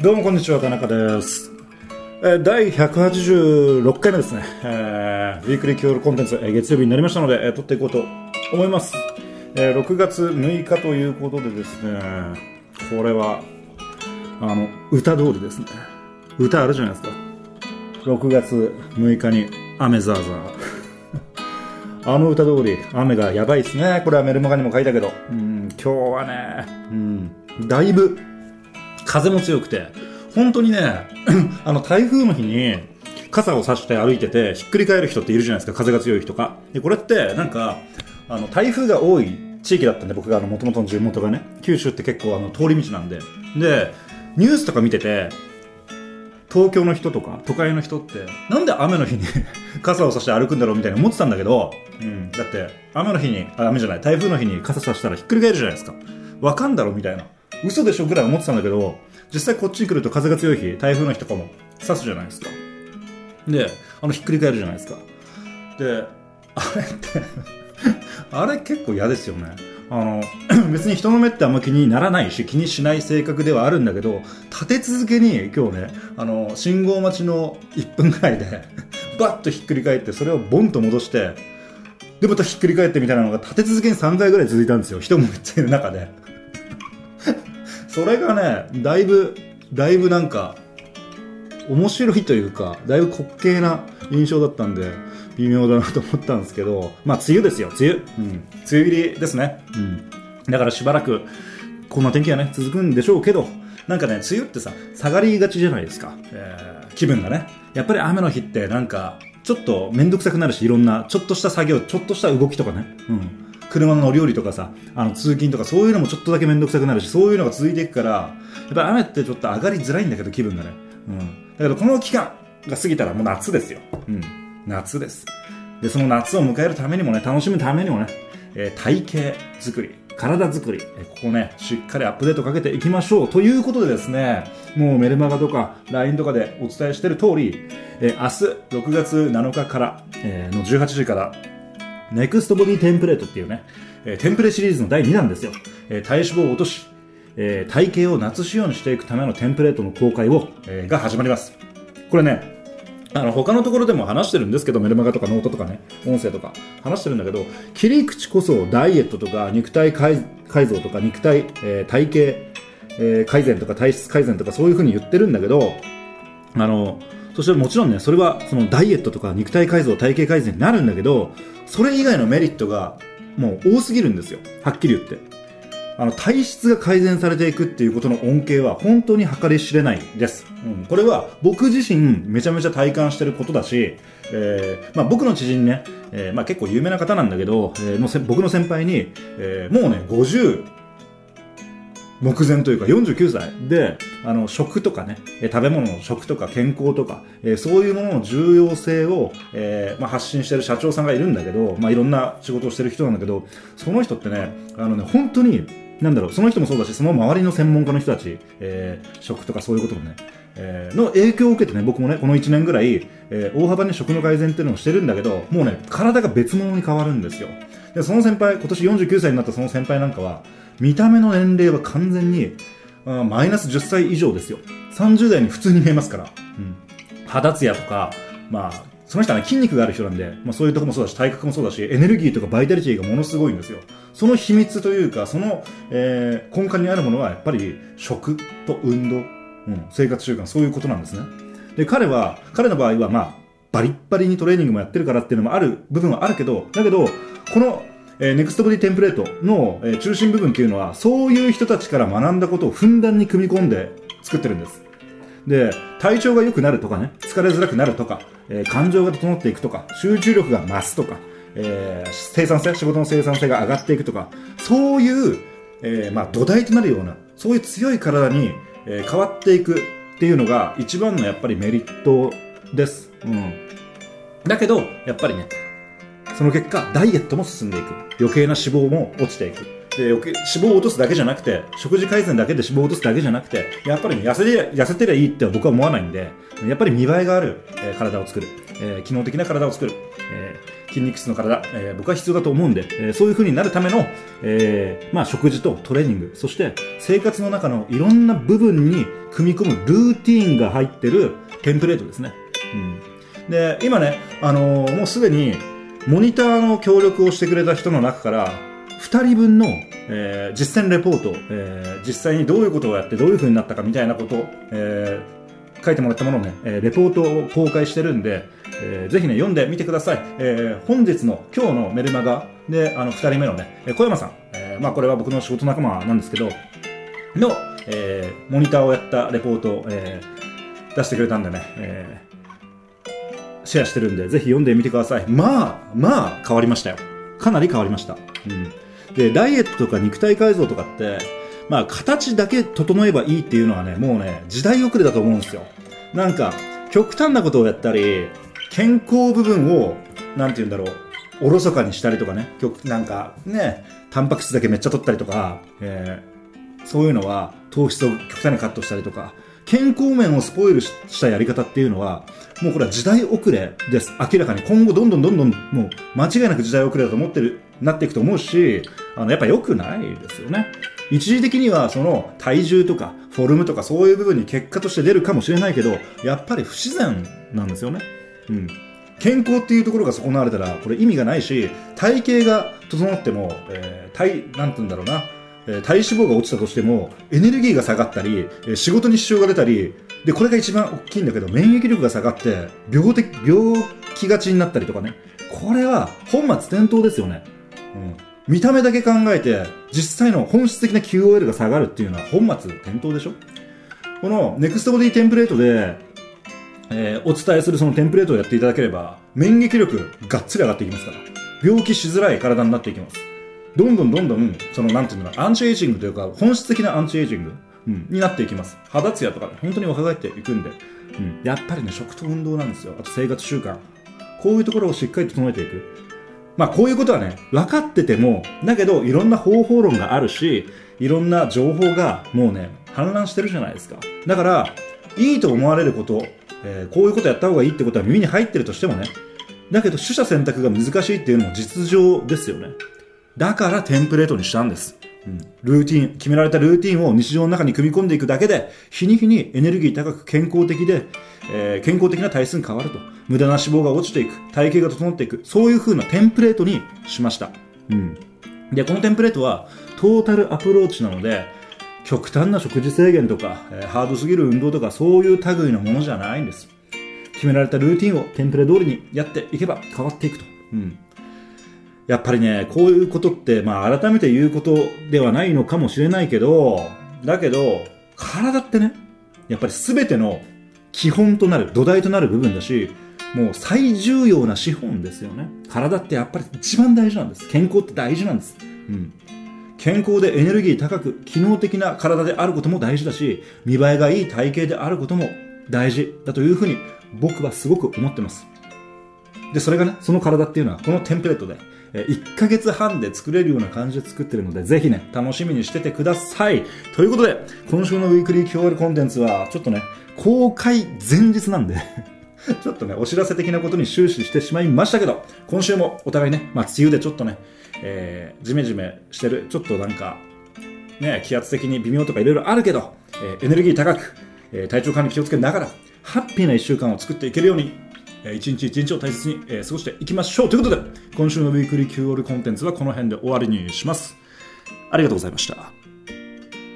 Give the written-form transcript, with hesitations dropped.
どうもこんにちは、田中です。第186回目ですね。ウィークリーキュールコンテンツ、月曜日になりましたので、撮っていこうと思います。6月6日ということでですね、これは歌通りですね。歌あるじゃないですか。6月6日に雨ザーザー歌通り雨がやばいですね。これはメルマガにも書いたけど、今日はね、だいぶ風も強くて、本当にね台風の日に傘を差して歩いててひっくり返る人っているじゃないですか。風が強い人かで、これってなんか台風が多い地域だったんで、僕が元々の地元がね、九州って結構通り道なんで、ニュースとか見てて、東京の人とか都会の人ってなんで雨の日に傘を差して歩くんだろうみたいに思ってたんだけど、だって台風の日に傘差したらひっくり返るじゃないですか。わかんだろみたいな、嘘でしょぐらい思ってたんだけど、実際こっちに来ると風が強い日、台風の日とかも差すじゃないですか。でひっくり返るじゃないですか。であれってあれ結構嫌ですよね。別に人の目ってあんま気にならないし気にしない性格ではあるんだけど、立て続けに今日ね信号待ちの1分ぐらいでバッとひっくり返って、それをボンと戻してでまたひっくり返ってみたいなのが立て続けに3回ぐらい続いたんですよ。人もめっちゃいる中でそれがね、だいぶなんか面白いというか、だいぶ滑稽な印象だったんで微妙だなと思ったんですけど、まあ梅雨ですよ、梅雨入りですね。だからしばらくこんな天気がね続くんでしょうけど、なんかね、梅雨ってさ下がりがちじゃないですか。気分がね、やっぱり雨の日ってなんかちょっとめんどくさくなるし、いろんなちょっとした作業、ちょっとした動きとかね、車の乗り降りとかさ、通勤とかそういうのもちょっとだけめんどくさくなるし、そういうのが続いていくから、やっぱ雨ってちょっと上がりづらいんだけど、気分がね。だけどこの期間が過ぎたらもう夏ですよ。夏です。で、その夏を迎えるためにもね、楽しむためにもね、体型作り、体作り、ここね、しっかりアップデートかけていきましょう。ということでですね、もうメルマガとか LINE とかでお伝えしている通り、明日6月7日から、の18時から、ネクストボディテンプレートっていうね、テンプレシリーズの第2弾ですよ。体脂肪を落とし、体型を夏仕様にしていくためのテンプレートの公開が始まります。これね、他のところでも話してるんですけど、メルマガとかノートとかね、音声とか話してるんだけど、切り口こそダイエットとか肉体改造とか肉体、体型、改善とか体質改善とかそういう風に言ってるんだけど、そしてもちろんね、それはそのダイエットとか肉体改造、体型改善になるんだけど、それ以外のメリットがもう多すぎるんですよ。はっきり言って。体質が改善されていくっていうことの恩恵は本当に計り知れないです。これは僕自身めちゃめちゃ体感してることだし、僕の知人ね、結構有名な方なんだけど、僕の先輩に、もうね、50目前というか49歳で、食とかね、食べ物の食とか健康とか、そういうものの重要性を、発信してる社長さんがいるんだけど、いろんな仕事をしてる人なんだけど、その人ってね、本当に、その人もそうだし、その周りの専門家の人たち、食とかそういうこともね、の影響を受けてね、僕もね、この1年ぐらい、大幅に食の改善っていうのをしてるんだけど、もうね、体が別物に変わるんですよ。で、その先輩、今年49歳になったその先輩なんかは、見た目の年齢は完全にマイナス10歳以上ですよ。30代に普通に見えますから。肌ツヤとか、その人はね、筋肉がある人なんで、そういうとこもそうだし、体格もそうだし、エネルギーとかバイタリティがものすごいんですよ。その秘密というか、その、根幹にあるものはやっぱり食と運動、生活習慣、そういうことなんですね。で、彼の場合はバリッバリにトレーニングもやってるからっていうのもある部分はあるけど、だけど、このネクストボディテンプレートの、中心部分っていうのは、そういう人たちから学んだことをふんだんに組み込んで作ってるんです。で、体調が良くなるとかね、疲れづらくなるとか、感情が整っていくとか、集中力が増すとか、仕事の生産性が上がっていくとか、そういう、土台となるような、そういう強い体に、変わっていくっていうのが一番のやっぱりメリットです。だけど、やっぱりね、その結果ダイエットも進んでいく、余計な脂肪も落ちていく。で、脂肪を落とすだけじゃなくて、食事改善だけで脂肪を落とすだけじゃなくて、やっぱりね、痩せてりゃいいって僕は思わないんで、やっぱり見栄えがある、体を作る、機能的な体を作る、 筋肉質の体、僕は必要だと思うんで、そういう風になるための、食事とトレーニング、そして生活の中のいろんな部分に組み込むルーティーンが入ってるテンプレートですね。で、今ね、もうすでにモニターの協力をしてくれた人の中から2人分の、実践レポート、実際にどういうことをやってどういう風になったかみたいなことを、書いてもらったものをね、レポートを公開してるんで、ぜひね、読んでみてください。本日の今日のメルマガで、2人目のね、小山さん、これは僕の仕事仲間なんですけど、の、モニターをやったレポートを、出してくれたんでね、シェアしてるんで、ぜひ読んでみてください。まあ、変わりましたよ。かなり変わりました。で、ダイエットとか肉体改造とかって、形だけ整えばいいっていうのはね、もうね、時代遅れだと思うんですよ。なんか、極端なことをやったり、健康部分を、おろそかにしたりとかね、なんかね、タンパク質だけめっちゃ取ったりとか、そういうのは、糖質を極端にカットしたりとか、健康面をスポイルしたやり方っていうのは、もうこれは時代遅れです。明らかに今後どんどん、もう間違いなく時代遅れだとなっていくと思うし、やっぱ良くないですよね。一時的にはその体重とかフォルムとかそういう部分に結果として出るかもしれないけど、やっぱり不自然なんですよね。健康っていうところが損なわれたらこれ意味がないし、体型が整っても、体脂肪が落ちたとしてもエネルギーが下がったり、仕事に支障が出たりで、これが一番大きいんだけど、免疫力が下がって病気がちになったりとかね、これは本末転倒ですよね。見た目だけ考えて実際の本質的な QOL が下がるっていうのは本末転倒でしょ。このネクストボディテンプレートで、お伝えするそのテンプレートをやっていただければ免疫力がっつり上がっていきますから、病気しづらい体になっていきます。どんどんそのアンチエイジングというか本質的なアンチエイジング、になっていきます。肌ツヤとか本当に若返っていくんで、やっぱりね、食と運動なんですよ。あと生活習慣、こういうところをしっかり整えていく。こういうことはね、分かってても、だけどいろんな方法論があるし、いろんな情報がもうね、氾濫してるじゃないですか。だから、いいと思われること、こういうことやった方がいいってことは耳に入ってるとしてもね、だけど取捨選択が難しいっていうのも実情ですよね。だからテンプレートにしたんです。ルーティン、決められたルーティンを日常の中に組み込んでいくだけで、日に日にエネルギー高く健康的で、健康的な体質に変わると。無駄な脂肪が落ちていく。体型が整っていく。そういう風なテンプレートにしました。で、このテンプレートはトータルアプローチなので、極端な食事制限とか、ハードすぎる運動とか、そういう類のものじゃないんです。決められたルーティンをテンプレ通りにやっていけば変わっていくと。やっぱりね、こういうことって、改めて言うことではないのかもしれないけど、だけど、体ってね、やっぱり全ての基本となる、土台となる部分だし、もう最重要な資本ですよね。体ってやっぱり一番大事なんです。健康って大事なんです。健康でエネルギー高く、機能的な体であることも大事だし、見栄えがいい体型であることも大事だというふうに僕はすごく思ってます。で、それがね、その体っていうのはこのテンプレートで、1ヶ月半で作れるような感じで作ってるので、ぜひね、楽しみにしててください。ということで、今週のウィークリー QOL コンテンツは、ちょっとね、公開前日なんで、ちょっとね、お知らせ的なことに終始してしまいましたけど、今週もお互いね、梅雨でちょっとね、ジメジメしてる、ちょっと気圧的に微妙とかいろいろあるけど、エネルギー高く、体調管理気をつけながら、ハッピーな1週間を作っていけるように、一日一日を大切に、過ごしていきましょうということで、今週のウィークリー QOL コンテンツはこの辺で終わりにします。ありがとうございました。